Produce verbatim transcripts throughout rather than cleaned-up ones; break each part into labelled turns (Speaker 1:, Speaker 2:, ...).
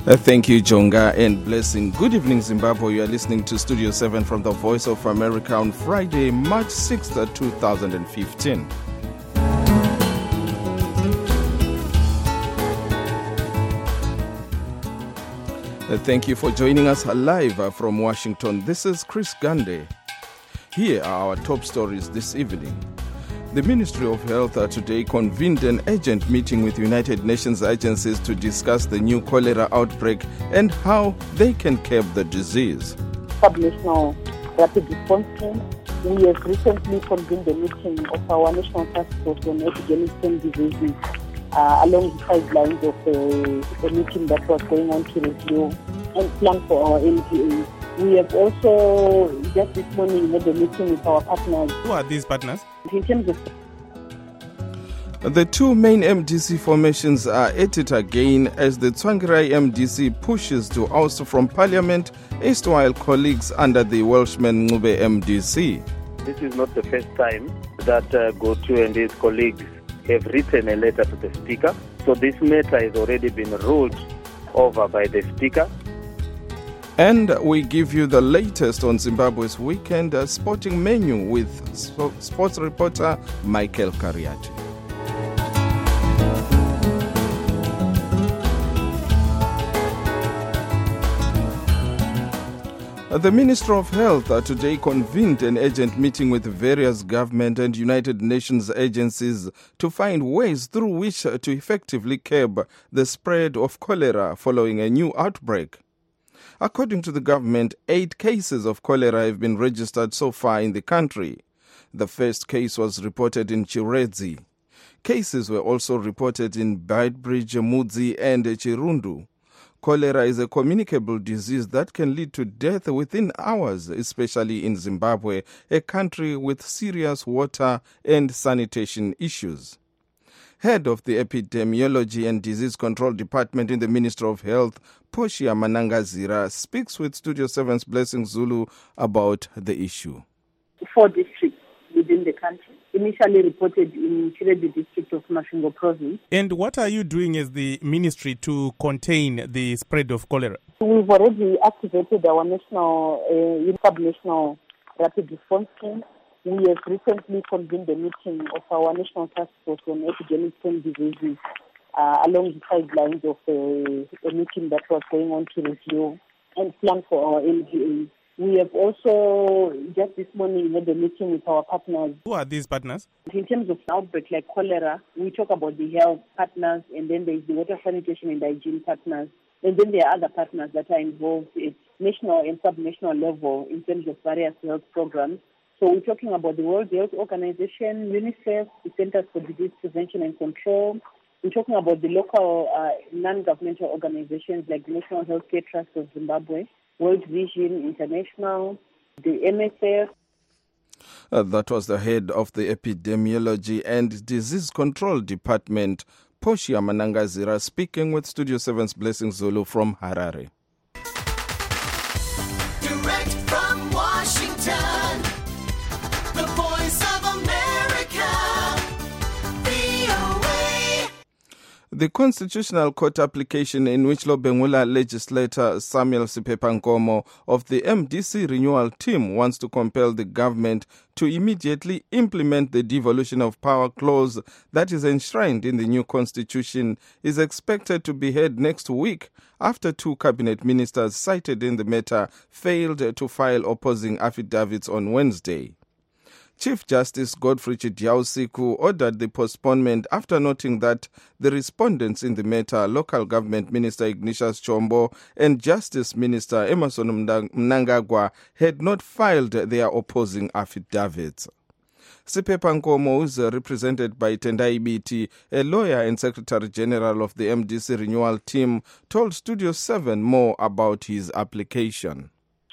Speaker 1: Uh, thank you, Jonga, and blessing. Good evening, Zimbabwe. You are listening to Studio seven from the Voice of America on Friday, March sixth, twenty fifteen. Uh, thank you for joining us live uh, from Washington. This is Chris Gande. Here are our top stories this evening. The Ministry of Health uh, today convened an urgent meeting with United Nations agencies to discuss the new cholera outbreak and how they can curb the disease.
Speaker 2: Subnational Rapid Response Team. We have recently convened a meeting of our National Task Force on Epidemic Diseases uh, along the sidelines of a, a meeting that was going on to review and plan for our N G A. We have also, just this morning, had a meeting with our partners.
Speaker 3: Who are these partners?
Speaker 2: In terms of
Speaker 1: the two main M D C formations are at it again as the Tsvangirai M D C pushes to oust from parliament erstwhile colleagues under the Welshman Ncube M D C.
Speaker 4: This is not the first time that uh, Gotu and his colleagues have written a letter to the Speaker. So this matter has already been ruled over by the Speaker.
Speaker 1: And we give you the latest on Zimbabwe's weekend uh, sporting menu with sp- sports reporter Michael Kariati. Uh, the Minister of Health uh, today convened an urgent meeting with various government and United Nations agencies to find ways through which uh, to effectively curb the spread of cholera following a new outbreak. According to the government, eight cases of cholera have been registered so far in the country. The first case was reported in Chiredzi. Cases were also reported in Beitbridge, Mudzi and Chirundu. Cholera is a communicable disease that can lead to death within hours, especially in Zimbabwe, a country with serious water and sanitation issues. Head of the Epidemiology and Disease Control Department in the Ministry of Health, Portia Manangazira, speaks with Studio seven's Blessing Zulu about the issue.
Speaker 2: Four districts within the country, initially reported in Chiredzi district of Masvingo province.
Speaker 3: And what are you doing as the ministry to contain the spread of cholera?
Speaker 2: We've already activated our national, uh, sub-national rapid response team. We have recently convened a meeting of our National Task Force on Epidemic Diseases uh, along the sidelines of a, a meeting that was going on to review and plan for our N G A. We have also, just this morning, had a meeting with our partners.
Speaker 3: Who are these partners?
Speaker 2: In terms of outbreak like cholera, we talk about the health partners, and then there is the water sanitation and hygiene partners. And then there are other partners that are involved at national and sub-national level in terms of various health programs. So we're talking about the World Health Organization, UNICEF, the Centers for Disease Prevention and Control. We're talking about the local uh, non-governmental organizations like the National Healthcare Trust of Zimbabwe, World Vision International, the M S F.
Speaker 1: Uh, that was the head of the Epidemiology and Disease Control Department, Portia Manangazira, speaking with Studio seven's Blessing Zulu from Harare.
Speaker 5: Direct from Washington, the Voice of America, V O A.
Speaker 1: The Constitutional Court application in which Lobengula legislator Samuel Sipepa-Nkomo of the M D C renewal team wants to compel the government to immediately implement the devolution of power clause that is enshrined in the new constitution is expected to be heard next week after two cabinet ministers cited in the matter failed to file opposing affidavits on Wednesday. Chief Justice Godfrey Chidiausiku ordered the postponement after noting that the respondents in the matter, Local Government Minister Ignatius Chombo and Justice Minister Emmerson Mnangagwa, had not filed their opposing affidavits. Sipepa-Nkomo, who is represented by Tendai Biti, a lawyer and Secretary General of the M D C renewal team, told Studio seven more about his application.
Speaker 6: So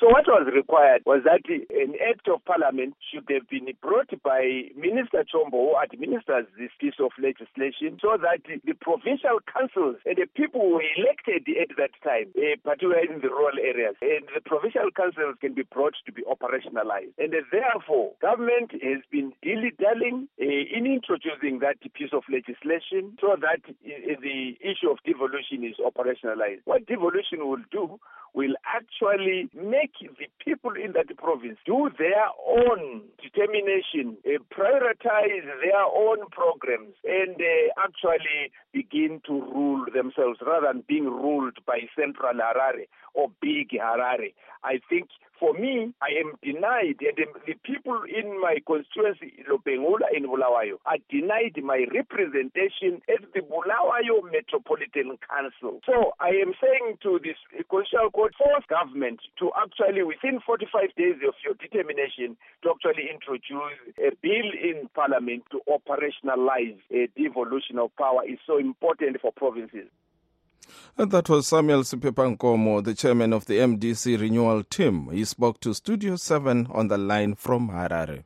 Speaker 6: So what was required was that an act of parliament should have been brought by Minister Chombo, who administers this piece of legislation, so that the provincial councils and the people who were elected at that time, uh, particularly in the rural areas, and the provincial councils can be brought to be operationalized. And uh, therefore, government has been dilly-dallying uh, in introducing that piece of legislation so that uh, the issue of devolution is operationalized. What devolution will do will actually make the people in that province do their own determination, uh, prioritize their own programs, and uh, actually begin to rule themselves rather than being ruled by Central Harare or Big Harare. I think for me, I am denied, and the people in my constituency, Lobengula in Bulawayo, are denied my representation at the Bulawayo Metropolitan Council. So I am saying to this Constitutional Court, force government to actually, within forty-five days of your determination, to actually introduce a bill in Parliament to operationalize a devolution of power is so important for provinces.
Speaker 1: And that was Samuel Sipepankomo, the chairman of the M D C renewal team. He spoke to Studio seven on the line from Harare.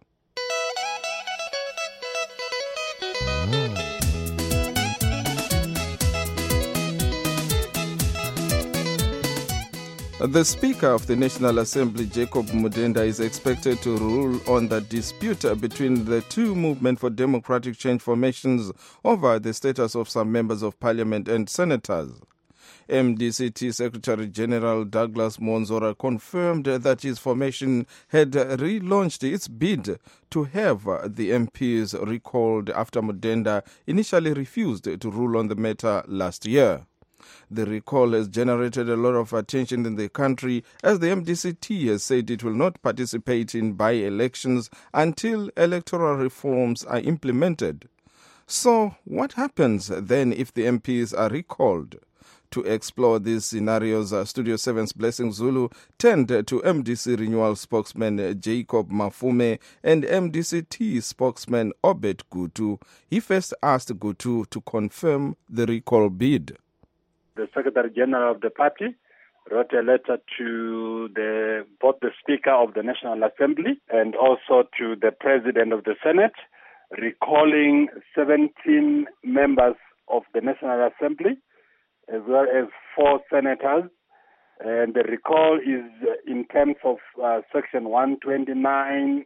Speaker 1: The Speaker of the National Assembly, Jacob Mudenda, is expected to rule on the dispute between the two Movement for Democratic Change formations over the status of some members of parliament and senators. M D C T Secretary General Douglas Monzora confirmed that his formation had relaunched its bid to have the M Ps recalled after Mudenda initially refused to rule on the matter last year. The recall has generated a lot of attention in the country as the M D C T has said it will not participate in by-elections until electoral reforms are implemented. So what happens then if the M Ps are recalled? To explore these scenarios, uh, Studio seven's Blessing Zulu turned to M D C Renewal spokesman Jacob Mafume and M D C T spokesman Obed Gutu. He first asked Gutu to confirm the recall bid.
Speaker 7: The Secretary General of the party wrote a letter to the, both the Speaker of the National Assembly and also to the President of the Senate, recalling seventeen members of the National Assembly as well as four senators. And the recall is in terms of uh, Section one twenty-nine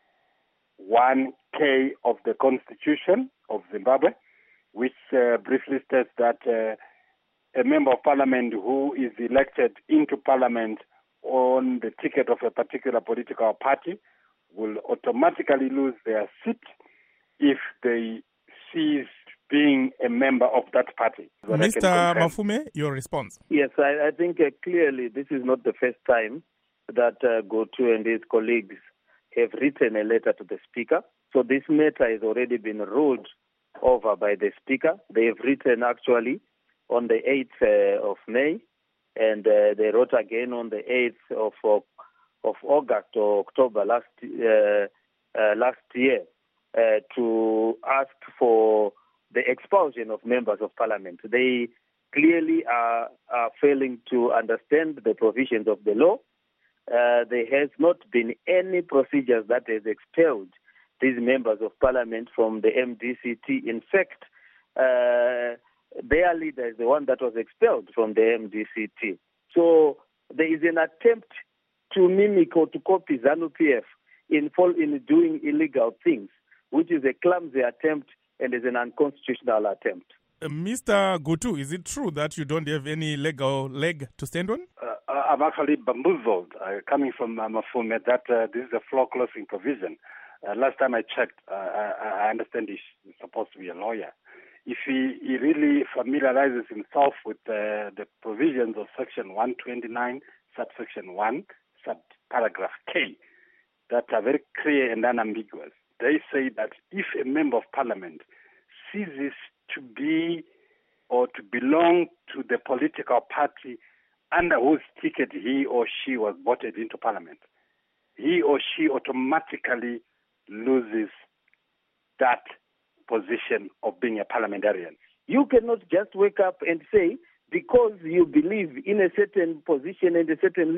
Speaker 7: one K of the Constitution of Zimbabwe, which uh, briefly states that uh, a member of parliament who is elected into parliament on the ticket of a particular political party will automatically lose their seat if they cease being a member of that party.
Speaker 3: Mister Mafume, your response.
Speaker 4: Yes, I, I think uh, clearly this is not the first time that uh, Gotu and his colleagues have written a letter to the Speaker. So this matter has already been ruled over by the Speaker. They have written actually on the eighth uh, of May, and uh, they wrote again on the eighth of, of, of August or October last, uh, uh, last year uh, to ask for the expulsion of members of parliament. They clearly are, are failing to understand the provisions of the law. Uh, there has not been any procedures that has expelled these members of parliament from the M D C T. In fact, uh, their leader is the one that was expelled from the M D C T. So there is an attempt to mimic or to copy ZANU P F in, in doing illegal things, which is a clumsy attempt and is an unconstitutional attempt.
Speaker 3: Uh, Mister Gutu, is it true that you don't have any legal leg to stand on?
Speaker 7: Uh, I'm actually bamboozled, uh, coming from uh, Mafume, that uh, this is a floor closing provision. Uh, last time I checked, uh, I, I understand he's supposed to be a lawyer. If he, he really familiarizes himself with uh, the provisions of Section one twenty-nine, subsection one, subparagraph K, that are very clear and unambiguous. They say that if a member of parliament ceases to be or to belong to the political party under whose ticket he or she was voted into parliament, he or she automatically loses that position of being a parliamentarian.
Speaker 4: You cannot just wake up and say, because you believe in a certain position and a certain leader,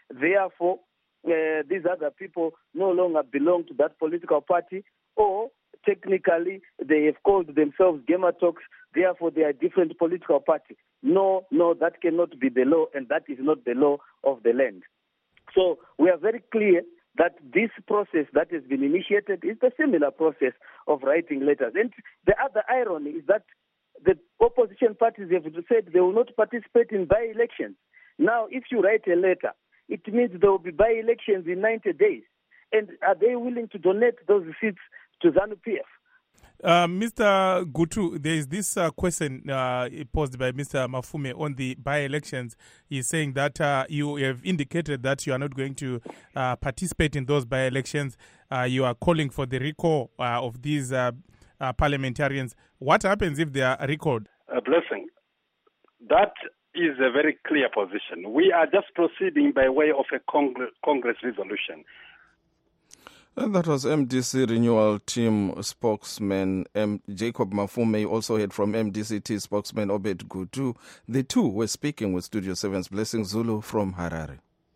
Speaker 4: therefore uh, these other people no longer belong to that political party, or technically they have called themselves Gematox, therefore they are a different political party. No, no, that cannot be the law, and that is not the law of the land. So we are very clear that this process that has been initiated is a similar process of writing letters. And the other irony is that the opposition parties have said they will not participate in by-elections. Now, if you write a letter, it means there will be by-elections in ninety days. And are they willing to donate those seats to ZANU-P F?
Speaker 3: Uh, Mister Gutu, there is this uh, question uh, posed by Mister Mafume on the by-elections. He's saying that uh, you have indicated that you are not going to uh, participate in those by-elections. Uh, you are calling for the recall uh, of these uh, uh, parliamentarians. What happens if they are recalled?
Speaker 7: A blessing. That is a very clear position. We are just proceeding by way of a Cong- Congress resolution.
Speaker 1: And that was M D C Renewal Team spokesman M- Jacob Mafume. You also heard from M D C T spokesman Obed Gutu. The two were speaking with Studio seven's Blessing Zulu from Harare.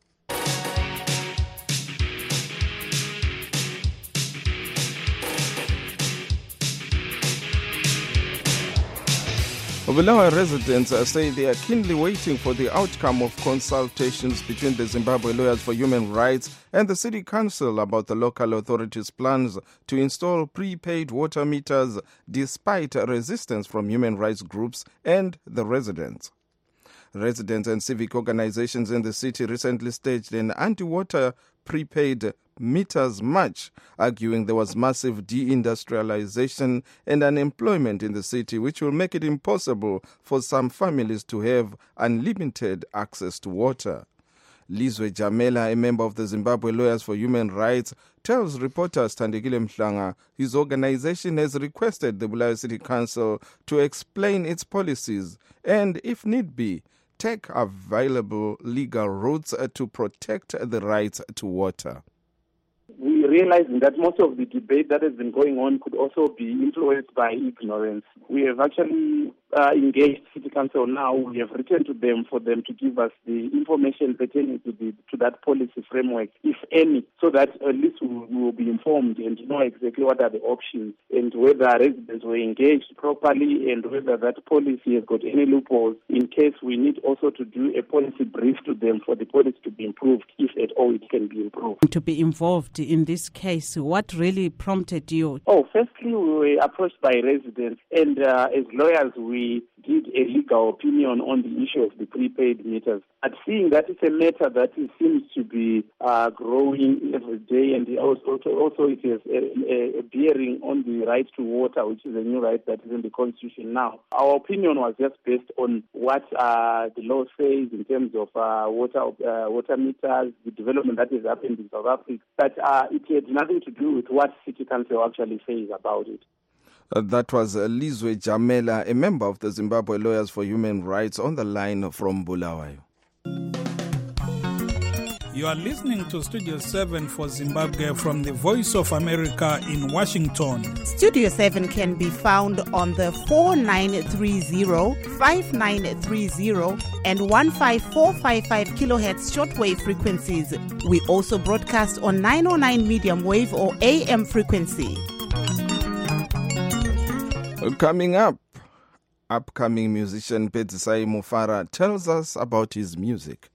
Speaker 1: Bulawayo residents say they are keenly waiting for the outcome of consultations between the Zimbabwe Lawyers for Human Rights and the City Council about the local authorities' plans to install prepaid water meters despite resistance from human rights groups and the residents. Residents and civic organizations in the city recently staged an anti-water prepaid meters march, arguing there was massive deindustrialization and unemployment in the city, which will make it impossible for some families to have unlimited access to water. Lizwe Jamela, a member of the Zimbabwe Lawyers for Human Rights, tells reporter Thandekile Mhlanga his organization has requested the Bulawayo City Council to explain its policies and, if need be, take available legal routes to protect the rights to water.
Speaker 8: We realize that most of the debate that has been going on could also be influenced by ignorance. We have actually uh, engaged City Council now. We have written to them for them to give us the information pertaining to the to that policy framework, if any, so that at least we, we will be informed and know exactly what are the options and whether residents were engaged properly and whether that policy has got any loopholes in case we need also to do a policy brief to them for the policy to be improved, if at all it can be improved.
Speaker 9: To be involved in this case, what really prompted you?
Speaker 8: Oh, firstly, we were approached by residents, and uh, as lawyers, we did a legal opinion on the issue of the prepaid meters. At seeing that it's a matter that it seems to be uh, growing every day, and also, also it has a, a bearing on the right to water, which is a new right that is in the Constitution now. Our opinion was just based on what uh, the law says in terms of uh, water uh, water meters, the development that has happened in South Africa, but uh, it had nothing to do with what City Council actually says about it.
Speaker 1: Uh, that was uh, Lizwe Jamela, a member of the Zimbabwe Lawyers for Human Rights, on the line from Bulawayo.
Speaker 10: You are listening to Studio seven for Zimbabwe from the Voice of America in Washington.
Speaker 9: Studio seven can be found on the four nine three zero, five nine three zero and one five four five five kilohertz shortwave frequencies. We also broadcast on nine oh nine medium wave or A M frequency.
Speaker 1: Coming up, upcoming musician Pedzisai Mufara tells us about his music.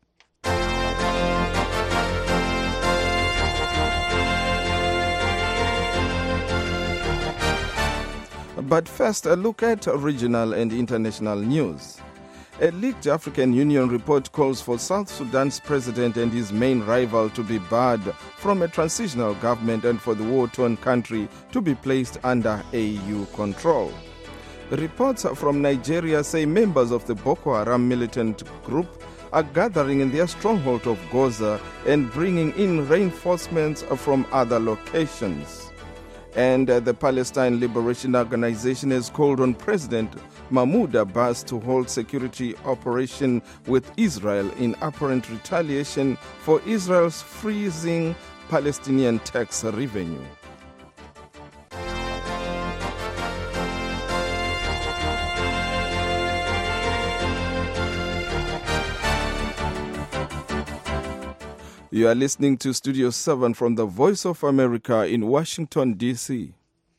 Speaker 1: But first, a look at regional and international news. A leaked African Union report calls for South Sudan's president and his main rival to be barred from a transitional government and for the war-torn country to be placed under A U control. Reports from Nigeria say members of the Boko Haram militant group are gathering in their stronghold of Goza and bringing in reinforcements from other locations. And uh, the Palestine Liberation Organization has called on President Mahmoud Abbas to hold security operation with Israel in apparent retaliation for Israel's freezing Palestinian tax revenue. You are listening to Studio seven from the Voice of America in Washington, D C.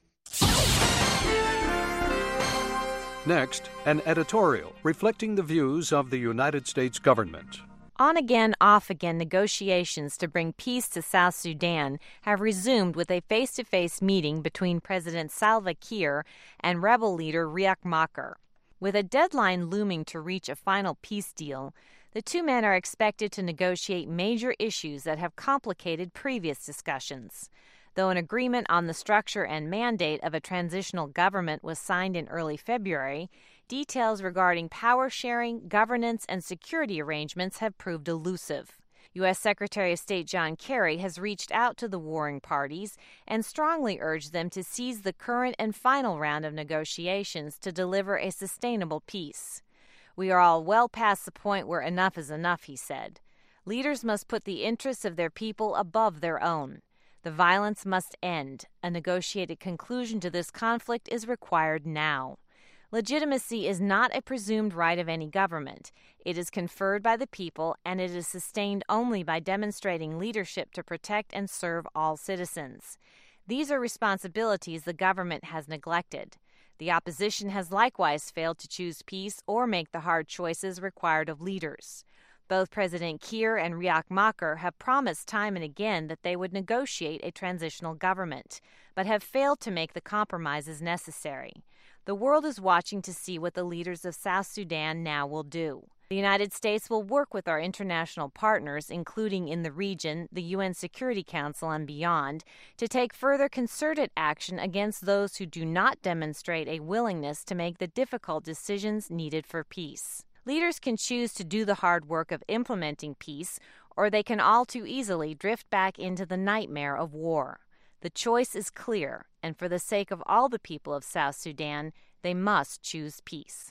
Speaker 11: Next, an editorial reflecting the views of the United States government.
Speaker 12: On-again, off-again negotiations to bring peace to South Sudan have resumed with a face-to-face meeting between President Salva Kiir and rebel leader Riek Machar. With a deadline looming to reach a final peace deal, the two men are expected to negotiate major issues that have complicated previous discussions. Though an agreement on the structure and mandate of a transitional government was signed in early February, details regarding power sharing, governance, and security arrangements have proved elusive. U S Secretary of State John Kerry has reached out to the warring parties and strongly urged them to seize the current and final round of negotiations to deliver a sustainable peace. We are all well past the point where enough is enough, he said. Leaders must put the interests of their people above their own. The violence must end. A negotiated conclusion to this conflict is required now. Legitimacy is not a presumed right of any government. It is conferred by the people, and it is sustained only by demonstrating leadership to protect and serve all citizens. These are responsibilities the government has neglected. The opposition has likewise failed to choose peace or make the hard choices required of leaders. Both President Kiir and Riek Machar have promised time and again that they would negotiate a transitional government, but have failed to make the compromises necessary. The world is watching to see what the leaders of South Sudan now will do. The United States will work with our international partners, including in the region, the U N Security Council and beyond, to take further concerted action against those who do not demonstrate a willingness to make the difficult decisions needed for peace. Leaders can choose to do the hard work of implementing peace, or they can all too easily drift back into the nightmare of war. The choice is clear, and for the sake of all the people of South Sudan, they must choose peace.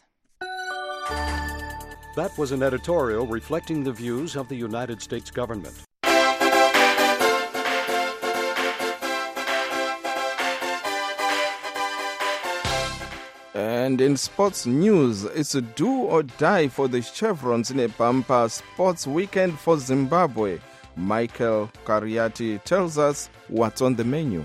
Speaker 11: That was an editorial reflecting the views of the United States government.
Speaker 1: And in sports news, it's a do or die for the Chevrons in a bumper sports weekend for Zimbabwe. Michael Kariati tells us what's on the menu.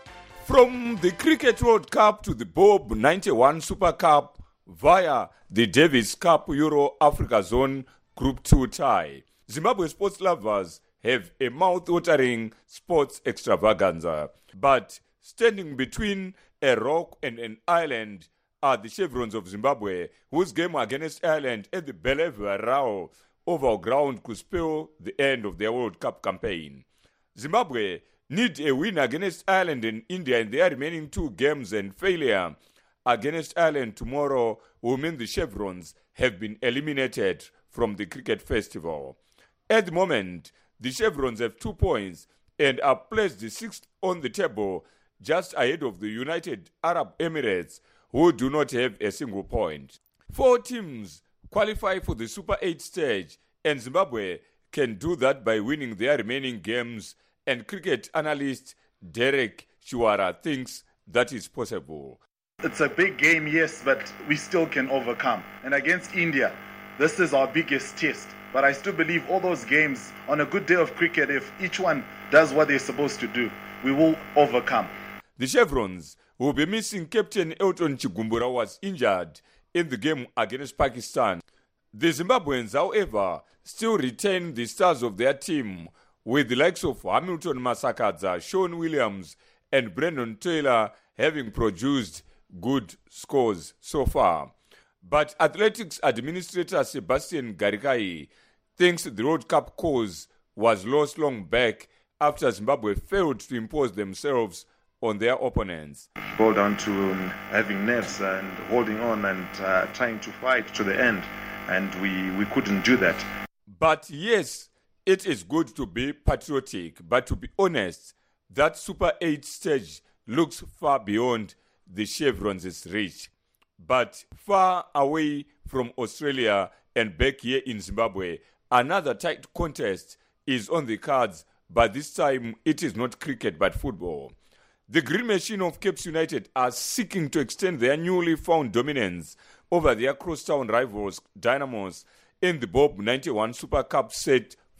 Speaker 13: From the Cricket World Cup to the Bob ninety-one Super Cup via the Davis Cup Euro Africa Zone Group two tie, Zimbabwe sports lovers have a mouth-watering sports extravaganza. But standing between a rock and an island are the Chevrons of Zimbabwe, whose game against Ireland at the Bellevue Oval Ground could spell the end of their World Cup campaign. Zimbabwe need a win against Ireland and India in their remaining two games, and failure against Ireland tomorrow will mean the Chevrons have been eliminated from the cricket festival. At the moment, the Chevrons have two points and are placed the sixth on the table, just ahead of the United Arab Emirates, who do not have a single point. Four teams qualify for the Super eight stage, and Zimbabwe can do that by winning their remaining games, and cricket analyst Derek Chiwara thinks that is possible.
Speaker 14: It's a big game, yes, but we still can overcome. And against India, this is our biggest test. But I still believe all those games, on a good day of cricket, if each one does what they're supposed to do, we will overcome.
Speaker 13: The Chevrons will be missing Captain Elton Chigumbura, was injured in the game against Pakistan. The Zimbabweans, however, still retain the stars of their team, with the likes of Hamilton Masakadza, Sean Williams, and Brendan Taylor having produced good scores so far. But athletics administrator Sebastian Garikai thinks the World Cup cause was lost long back after Zimbabwe failed to impose themselves on their opponents.
Speaker 15: It boiled down to um, having nerves and holding on and uh, trying to fight to the end, and we, we couldn't do that.
Speaker 13: But yes, it is good to be patriotic, but to be honest, that Super eight stage looks far beyond the Chevrons' reach. But far away from Australia and back here in Zimbabwe, another tight contest is on the cards, but this time it is not cricket but football. The Green Machine of Cape United are seeking to extend their newly found dominance over their crosstown rivals Dynamos in the Bob ninety-one Super Cup set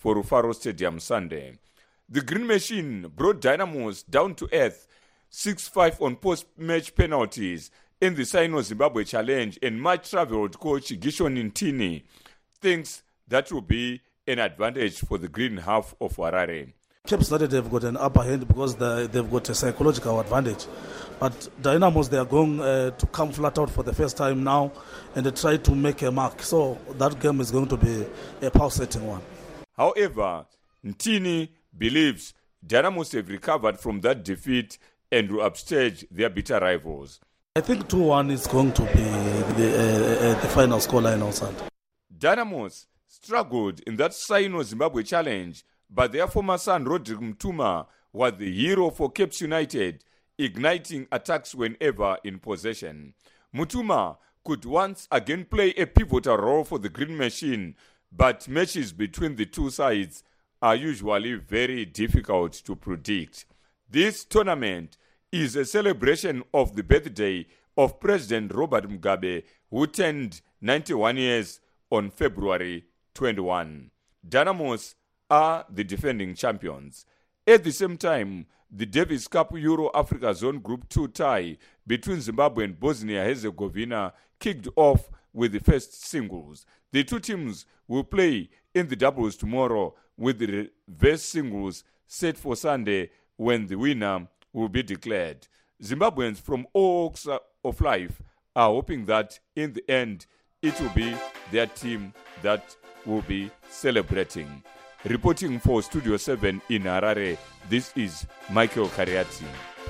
Speaker 13: for Rufaro Stadium Sunday. The Green Machine brought Dynamos down to earth six five on post-match penalties in the Sino-Zimbabwe Challenge, and much-travelled coach Gishon Ntini thinks that will be an advantage for the green half of Harare.
Speaker 16: Cape United have got an upper hand because the, they've got a psychological advantage. But Dynamos, they are going uh, to come flat out for the first time now and they try to make a mark. So that game is going to be a pulsating one.
Speaker 13: However, Ntini believes Dynamos have recovered from that defeat and will upstage their bitter rivals.
Speaker 16: I think two one is going to be the, uh, uh, the final scoreline on Sunday.
Speaker 13: Dynamos struggled in that Sino-Zimbabwe Challenge, but their former son Rodrick Mtuma was the hero for Cape United, igniting attacks whenever in possession. Mutuma could once again play a pivotal role for the Green Machine, but matches between the two sides are usually very difficult to predict. This tournament is a celebration of the birthday of President Robert Mugabe, who turned ninety-one years on February twenty-first. Dynamos are the defending champions. At the same time, the Davis Cup Euro Africa Zone Group two tie between Zimbabwe and Bosnia-Herzegovina kicked off with the first singles. The two teams will play in the doubles tomorrow, with the reverse singles set for Sunday when the winner will be declared. Zimbabweans from all walks of life are hoping that in the end it will be their team that will be celebrating. Reporting for Studio seven in Harare, this is Michael Kariati.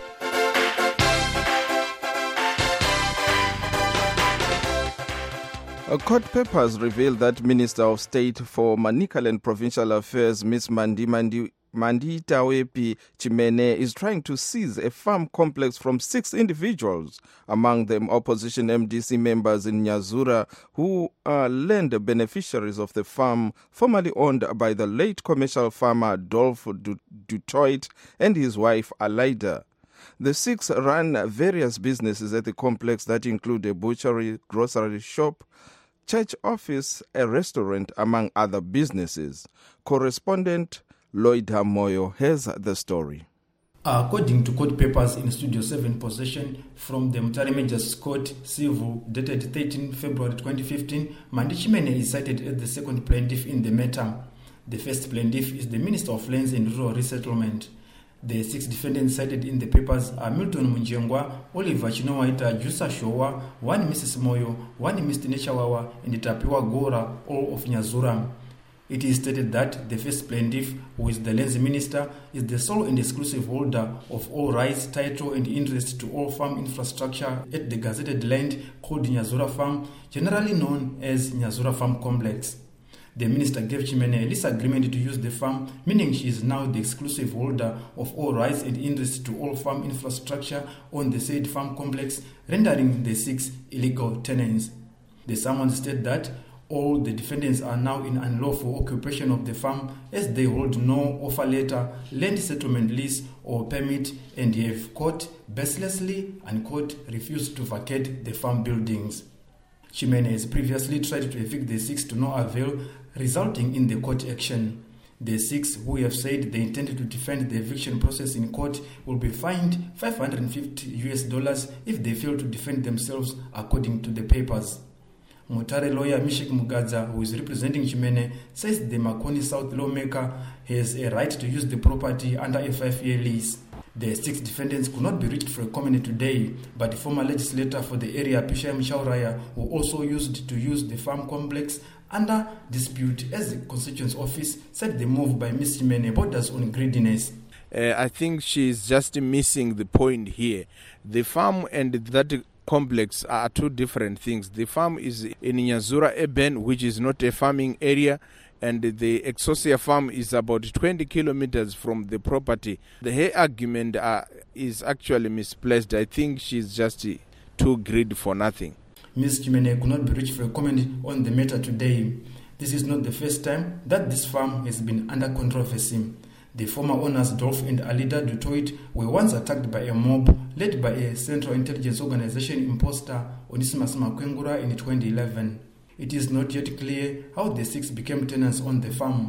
Speaker 1: Uh, court papers reveal that Minister of State for Manicaland Provincial Affairs, Miss Mandi Mandi Manditawepi Chimene, is trying to seize a farm complex from six individuals, among them opposition M D C members in Nyazura, who are land beneficiaries of the farm formerly owned by the late commercial farmer Adolfo Dutoit and his wife Alaida. The six run various businesses at the complex that include a butchery, grocery shop, church office, a restaurant, among other businesses. Correspondent Lloyd Hamoyo has the story.
Speaker 17: According to court papers in Studio seven possession from the Mutare Major's Court Civil dated thirteenth February twenty fifteen, Mandi Chimene is cited as the second plaintiff in the matter. The first plaintiff is the Minister of Lands and Rural Resettlement. The six defendants cited in the papers are Milton Munjengwa, Oliver Chinowaita, Jusa Showa, one Missus Moyo, one Mister Nechawawa, and Tapiwa Gora, all of Nyazura. It is stated that the first plaintiff, who is the Lands Minister, is the sole and exclusive holder of all rights, title, and interest to all farm infrastructure at the gazetted land called Nyazura Farm, generally known as Nyazura Farm Complex. The minister gave Chimene a lease agreement to use the farm, meaning she is now the exclusive holder of all rights and interest to all farm infrastructure on the said farm complex, rendering the six illegal tenants. The summons state that all the defendants are now in unlawful occupation of the farm as they hold no offer letter, land settlement lease or permit, and have, quote, baselessly, unquote, refused to vacate the farm buildings. Chimene has previously tried to evict the six to no avail, resulting in the court action. The six who have said they intended to defend the eviction process in court will be fined five hundred fifty U S dollars if they fail to defend themselves, according to the papers. Mutare lawyer Mishik Mugadza, who is representing Chimene, says the Makoni South lawmaker has a right to use the property under a five-year lease. The six defendants could not be reached for a comment today, but the former legislator for the area, Pishai Mshauraya, who also used to use the farm complex under dispute as the constituents office, said the move by Miz Chimene borders on greediness.
Speaker 18: Uh, I think she's just missing the point here. The farm and that complex are two different things. The farm is in Nyazura Urban, which is not a farming area, and the Exosia farm is about twenty kilometers from the property. The her argument uh, is actually misplaced. I think she's just uh, too greedy for nothing.
Speaker 17: Miz Chimene could not be reached for a comment on the matter today. This is not the first time that this farm has been under controversy. The former owners Dolph and Alida Dutoit were once attacked by a mob led by a Central Intelligence Organization imposter, Onesimus Makwengura, in twenty eleven. It is not yet clear how the six became tenants on the farm.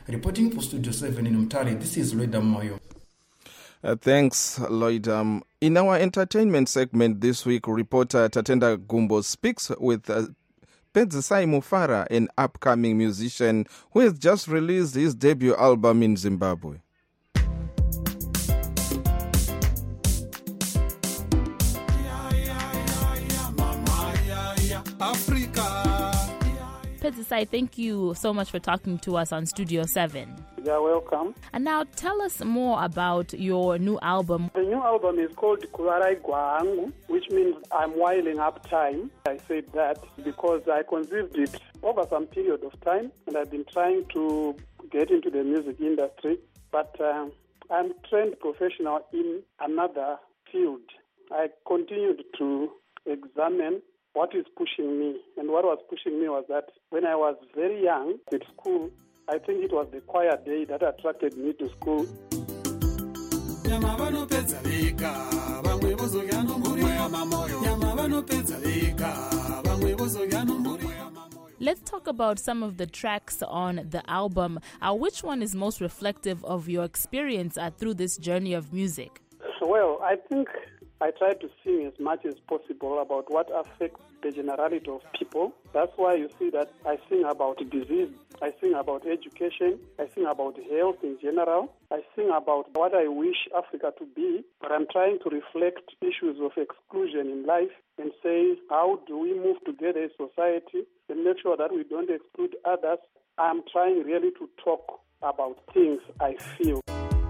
Speaker 17: Reporting for Studio seven in Umtali, this is Lloyd Moyo.
Speaker 1: Uh, thanks, Lloyd. Um, in our entertainment segment this week, reporter Tatenda Gumbo speaks with uh, Pedzisai Mufara, an upcoming musician who has just released his debut album in Zimbabwe.
Speaker 19: Pedzisai, thank you so much for talking to us on Studio seven.
Speaker 20: You're welcome.
Speaker 19: And now tell us more about your new album.
Speaker 20: The new album is called Kularai Gwangu, which means I'm whiling up time. I said that because I conceived it over some period of time, and I've been trying to get into the music industry, but um, I'm trained professional in another field. I continued to examine what is pushing me, and what was pushing me was that when I was very young at school, I think it was the choir day that attracted me to school.
Speaker 19: Let's talk about some of the tracks on the album. Uh, which one is most reflective of your experience uh, through this journey of music?
Speaker 20: Well, I think I try to sing as much as possible about what affects the generality of people. That's why you see that I sing about disease, I sing about education, I sing about health in general, I sing about what I wish Africa to be, but I'm trying to reflect issues of exclusion in life and say, how do we move together as society and make sure that we don't exclude others? I'm trying really to talk about things I feel.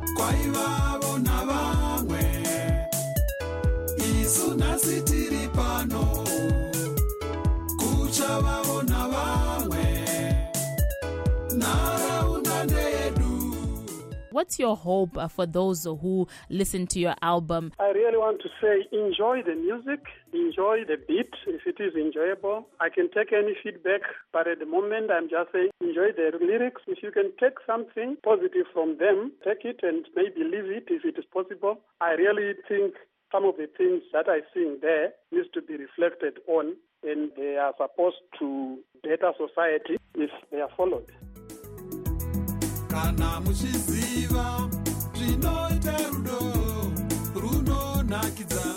Speaker 19: What's your hope uh, for those who listen to your album?
Speaker 20: I really want to say enjoy the music, enjoy the beat if it is enjoyable. I can take any feedback, but at the moment I'm just saying enjoy the lyrics. If you can take something positive from them, take it and maybe leave it if it is possible. I really think some of the things that I sing there needs to be reflected on, and they are supposed to better society if they are followed.
Speaker 5: Kana muchiziva zvinoita rudo runonakidza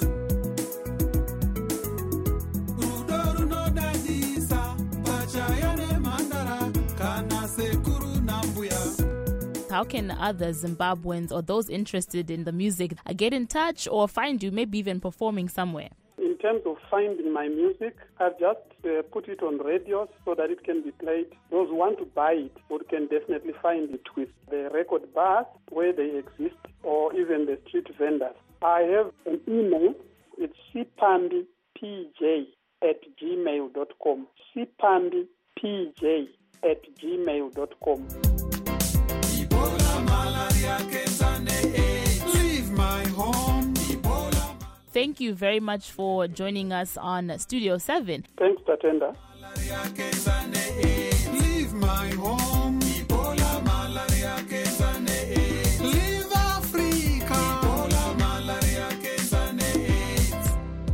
Speaker 5: rudo runodadisa pachaya nemhandara kana sekuru nambuya.
Speaker 19: How can other Zimbabweans or those interested in the music get in touch or find you, maybe even performing somewhere?
Speaker 20: In terms of finding my music, I've just uh, put it on radios so that it can be played. Those who want to buy it would can definitely find it with the record bars where they exist, or even the street vendors. I have an email. It's cpambipj at gmail dot com. cpambipj at gmail dot com.
Speaker 5: Ebola, malaria, cancer, AIDS. Leave my home. Ebola.
Speaker 19: Thank you very much for joining us on Studio seven.
Speaker 20: Thanks, Tatenda.
Speaker 5: Malaria, cancer, AIDS. Leave my home. Ebola, malaria, cancer, AIDS. Leave Africa. Ebola, malaria, cancer, AIDS.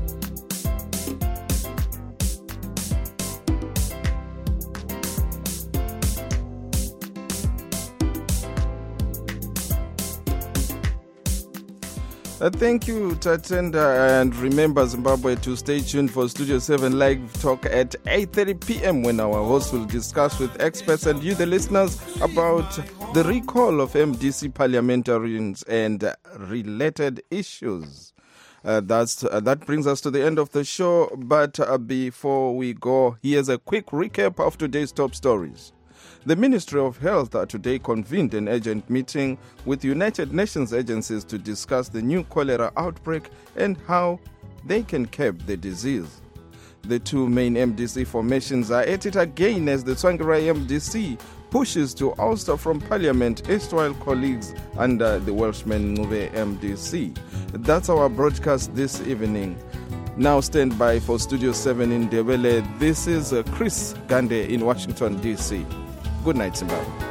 Speaker 1: Uh, thank you, Tatenda, and remember, Zimbabwe, to stay tuned for Studio seven Live Talk at eight thirty p.m. when our host will discuss with experts and you, the listeners, about the recall of M D C parliamentarians and uh, related issues. Uh, that's uh, that brings us to the end of the show, but uh, before we go, here's a quick recap of today's top stories. The Ministry of Health today convened an urgent meeting with United Nations agencies to discuss the new cholera outbreak and how they can curb the disease. The two main M D C formations are at it again as the Tsvangirai M D C pushes to oust from Parliament erstwhile colleagues under the Welshman Ncube M D C. That's our broadcast this evening. Now stand by for Studio seven in Ndebele. This is Chris Gande in Washington, D C. Good night, Zimbabwe.